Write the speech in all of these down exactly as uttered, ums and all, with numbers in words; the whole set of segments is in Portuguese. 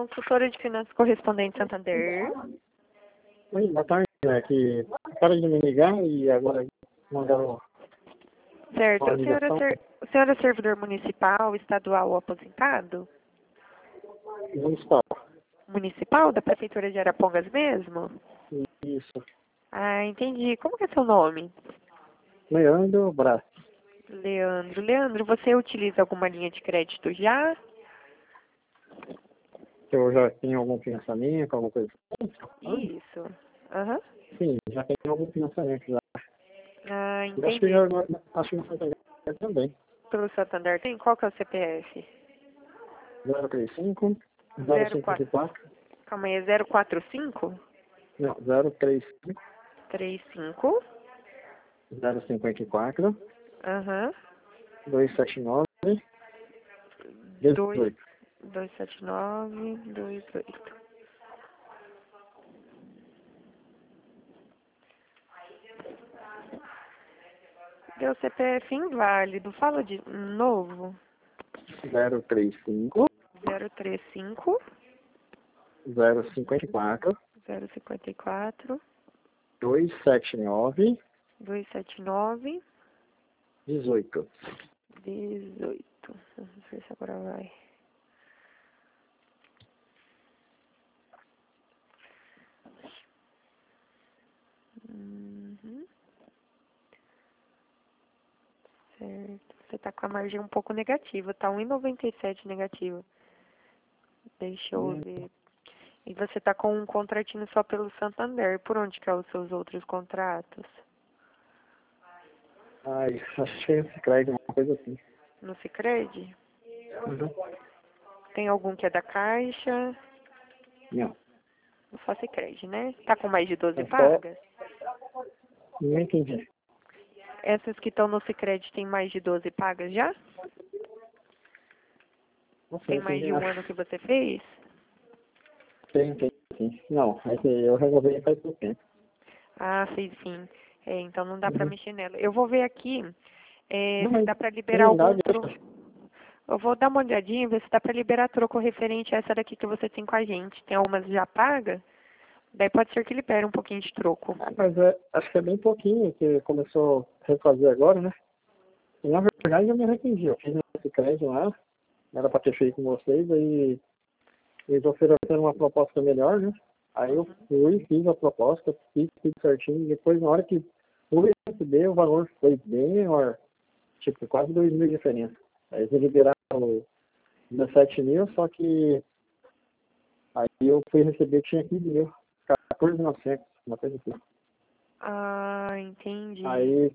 consultora de finanças correspondente Santander. Oi, boa tarde. É que para de me ligar e agora mandaram Certo. uma O senhor, é ligação. ser, o senhor é servidor municipal, estadual ou aposentado? Municipal. Municipal, da Prefeitura de Arapongas mesmo? Isso. Ah, entendi. Como que é seu nome? Leandro Brás. Leandro. Leandro, você utiliza alguma linha de crédito já? Eu já tenho algum financiamento, alguma coisa assim? Isso. Aham. Sim, já tenho algum financiamento já. Ah, Eu acho que entendi. já acho que não tem também. Pelo Santander tem? Qual que é o C P F? zero três cinco, zero cinco quatro. Calma aí, é zero quatro cinco? Não, zero três cinco, três cinco. zero cinco quatro, Aham. dois sete nove, dois dezoito. dois sete nove dois oito. Meu C P F inválido. Fala de novo. zero três cinco, zero três cinco, zero cinco quatro, zero cinco quatro, dois sete nove, dois sete nove, dezoito. dezoito. Não sei se agora vai. Uhum. Certo. Você tá com a margem um pouco negativa, tá um e noventa e sete negativa. Deixa eu Hum. ver. E você tá com um contratinho só pelo Santander. Por onde que é os seus outros contratos? Ai, acho que é esse crédito, uma coisa assim. No Sicredi? Uhum. Tem algum que é da Caixa? Não. Só Sicredi, né? Tá com mais de doze É só. pagas? Não entendi. Essas que estão no Sicredi tem mais de doze pagas já? Nossa, Tem eu mais entendi. de um Acho. ano que você fez? Tem, tem, tem. Não, é que eu resolvi faz pouco tempo. Ah, fez sim. É, então não dá pra Uhum. mexer nela. Eu vou ver aqui é, Não, se mas dá pra liberar algum trindade, troco. Eu vou dar uma olhadinha, ver se dá pra liberar troco referente a essa daqui que você tem com a gente. Tem algumas já pagas? Daí pode ser que libere um pouquinho de troco. ah, mas é, acho que é bem pouquinho que começou a refazer agora, né? E na verdade eu me arrependi. Eu fiz esse crédito lá, era pra ter feito com vocês, aí eles ofereceram uma proposta melhor, né? Aí eu fui, fiz a proposta, fiz tudo certinho, e depois na hora que fui receber, o valor foi bem menor, tipo, quase dois mil de diferença. Aí eles liberaram dezessete mil, só que aí eu fui receber, tinha quinze mil, quatorze mil e novecentos, uma coisa assim. Ah, entendi. Aí,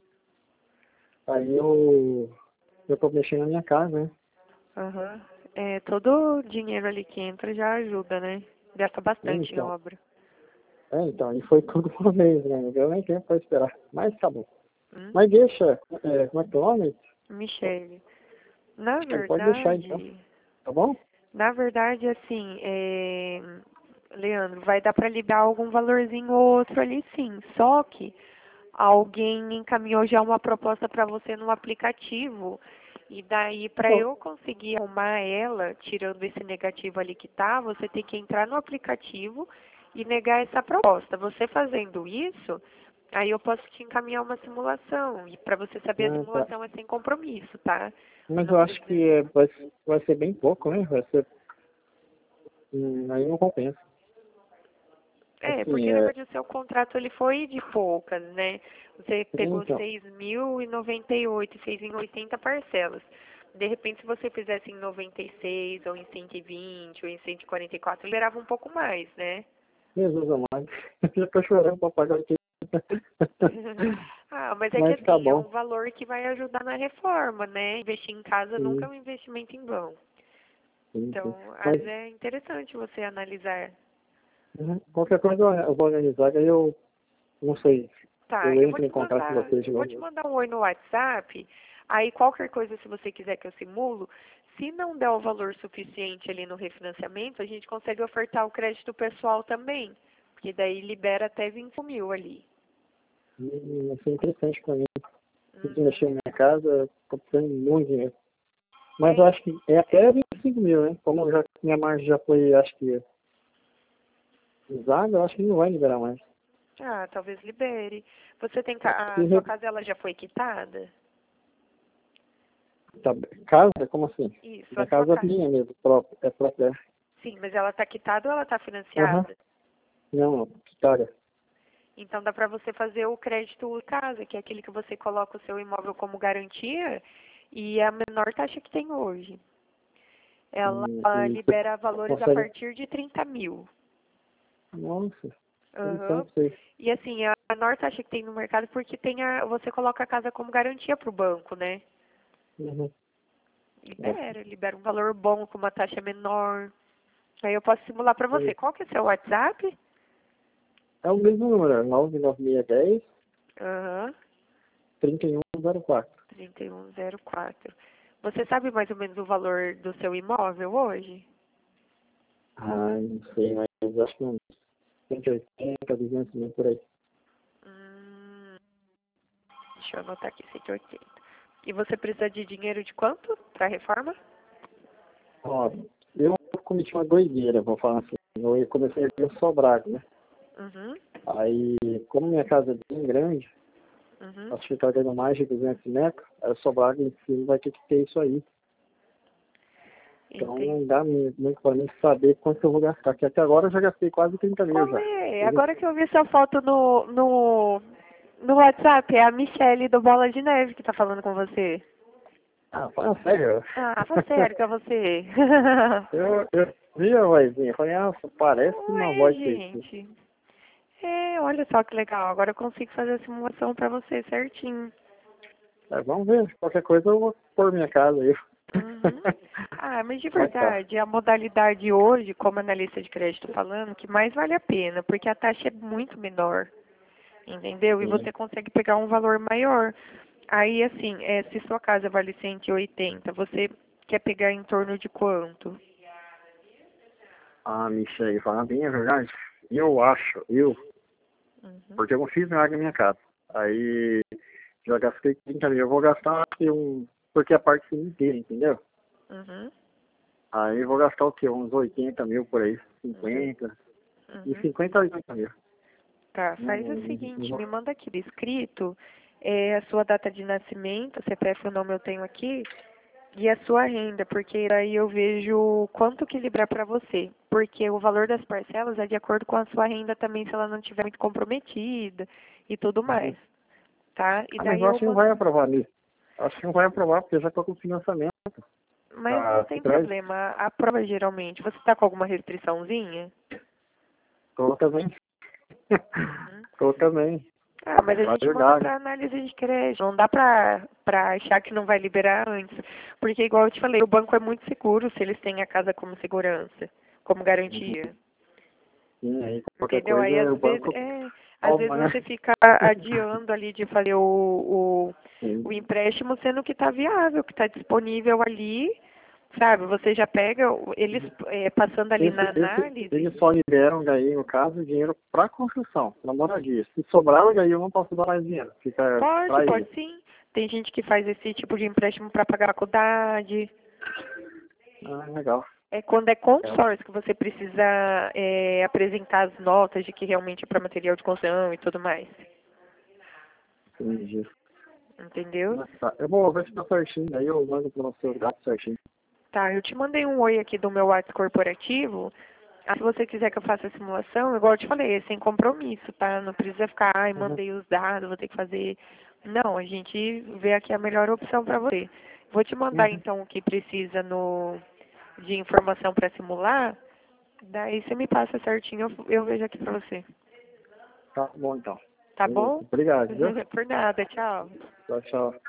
aí eu, eu tô mexendo na minha casa, né? Aham. É, todo o dinheiro ali que entra já ajuda, né? Gasta bastante em Então, obra. é, então, e foi tudo uma vez, né? Não deu nem tempo pra esperar, mas tá bom. Hum? Mas deixa, é, como é que é o nome? Michele. Na Pode deixar então, verdade, tá bom? na verdade, assim, é, Leandro, vai dar para liberar algum valorzinho ou outro ali sim. Só que alguém encaminhou já uma proposta para você no aplicativo. E daí, para Então, eu conseguir arrumar ela, tirando esse negativo ali que tá, você tem que entrar no aplicativo e negar essa proposta. Você fazendo isso, aí eu posso te encaminhar uma simulação. E para você saber, a ah, tá. simulação é sem compromisso, tá? Mas Não eu acho que precisa. é, vai, vai ser bem pouco, né? Vai ser, hum, aí não compensa. É, Assim, porque na é, verdade o seu contrato ele foi de poucas, né? Você pegou então, seis mil e noventa e oito e fez em oitenta parcelas. De repente, se você fizesse em noventa e seis, ou em cento e vinte, ou em cento e quarenta e quatro, liberava um pouco mais, né? Jesus amado, eu já tô chorando pra pagar aqui. Ah, mas é que Mas tá assim, é bom. um valor que vai ajudar na reforma, né? Investir em casa nunca é Sim, um investimento em vão. sim, sim. Então, às Mas vezes é interessante você analisar. uhum, qualquer coisa eu eu vou organizar, aí eu não sei, Tá, eu eu vou entro em te contato com mandar, vocês de eu vou te novo. mandar um oi no WhatsApp. Aí qualquer coisa, se você quiser que eu simulo, se não der o valor suficiente ali no refinanciamento, a gente consegue ofertar o crédito pessoal também. Porque daí libera até vinte mil ali. E vai ser interessante pra mim. Preciso Uhum. mexer na minha casa, tô precisando de muito dinheiro. Mas eu É, acho que é até cinco mil, né? Como já, minha margem já foi, acho que, usada, eu acho que não vai liberar mais. Ah, talvez libere. Você tem ca... a Se sua re- casa ela já foi quitada? tá, casa? Como assim? Isso, a Minha sua casa é casa. minha mesmo, própria, é própria. Sim, mas ela está quitada ou ela está Aham. financiada? Não, quitada. Então dá para você fazer o crédito casa, que é aquele que você coloca o seu imóvel como garantia e é a menor taxa que tem hoje. Ela Hum, ah, e você libera valores a consegue... partir de trinta mil. Nossa, Aham. interessante isso aí. E assim, é a menor taxa que tem no mercado porque tem a, você coloca a casa como garantia para o banco, né? Uhum. É, Libera, libera um valor bom com uma taxa menor. Aí eu posso simular para você. Qual que é o seu WhatsApp? é o mesmo número, nove nove seis Aham, um três um zero quatro. trinta e um zero quatro. Você sabe mais ou menos o valor do seu imóvel hoje? Ah, não sei, mas acho que uns cento e oitenta, duzentos mil por aí. Hum, deixa eu anotar aqui, cento e oitenta. E você precisa de dinheiro de quanto para a reforma? Ó, eu cometi uma doideira, vou falar assim. Eu comecei a ver sobrado, né? Uhum, Aí, como minha casa é bem grande, uhum. acho que tá dando mais de duzentos metros, aí o sobrado em cima vai ter que ter isso aí. Então Entendi. não dá muito, muito pra mim saber quanto eu vou gastar, porque até agora eu já gastei quase trinta mil Como já. é? Entendeu? Agora que eu vi sua foto no, no, no WhatsApp, é a Michelle do Bola de Neve que tá falando com você. Ah, fala sério. Ah, fala sério que é você. eu, eu vi a vozinha, falei, nossa, parece uma Ué, voz desse. gente. É, olha só que legal. Agora eu consigo fazer a simulação pra você certinho. É, vamos ver, qualquer coisa eu vou pôr minha casa aí. Uhum. Ah, mas de Mas tá. verdade, a modalidade hoje, como analista de crédito falando, que mais vale a pena, porque a taxa é muito menor, entendeu? E Sim. você consegue pegar um valor maior. Aí, assim, é, se sua casa vale cento e oitenta, você quer pegar em torno de quanto? Ah, Michele, falando bem a verdade, eu acho, eu, Uhum. porque eu não fiz nada na minha casa. Aí já gastei trinta mil, eu vou gastar aqui um, porque a parte inteira, entendeu? Uhum. Aí eu vou gastar o quê? Uns oitenta mil por aí, Uns cinquenta, de Uhum. cinquenta a oitenta mil. Tá, Não, faz não, o não seguinte, vou- me manda aqui escrito é, a sua data de nascimento, C P F, o nome eu tenho aqui, e a sua renda, porque aí eu vejo quanto que librar para você. Porque o valor das parcelas é de acordo com a sua renda também, se ela não estiver muito comprometida e tudo mais, tá? E Ah, mas daí eu eu acho que não vai mando. aprovar nisso. Acho que não vai aprovar, porque eu já estou com financiamento. Mas não Ah, tem traz, problema, a prova geralmente. Você tá com alguma restriçãozinha? tô também. Uhum. Tô também. Ah, mas a É gente manda verdade. para análise de crédito. Não dá para para achar que não vai liberar antes. Porque, igual eu te falei, o banco é muito seguro se eles têm a casa como segurança, como garantia. Sim, aí qualquer Entendeu? coisa Aí, às o vezes, banco é, às vezes toma, né? você fica adiando ali de fazer o, o, o Sim. empréstimo, sendo que está viável, que está disponível ali, sabe? Você já pega, o- eles é, passando ali Esse, na esse, análise. eles só liberam daí, no caso, dinheiro para construção, para moradia. Se sobrar, daí eu não posso dar mais dinheiro. Fica Pode, para pode eles. sim. Tem gente que faz esse tipo de empréstimo para pagar a faculdade. Ah, legal. É quando é É, consórcio que você precisa é, apresentar as notas de que realmente é para material de construção e tudo mais. entendi. Entendeu? Mas tá. Eu vou ver se tá certinho, daí eu mando para os seus dados certinho. Tá, eu te mandei um oi aqui do meu WhatsApp corporativo. Ah, se você quiser que eu faça a simulação, igual eu te falei, é sem compromisso, tá? Não precisa ficar, ai, Uhum. mandei os dados, vou ter que fazer. Não, a gente vê aqui a melhor opção para você. Vou te mandar Uhum. então o que precisa no de informação para simular. Daí você me passa certinho, eu, eu vejo aqui pra você. Tá bom, então. Tá Beleza. bom? Obrigado, viu? Por nada, tchau. Tchau, tchau.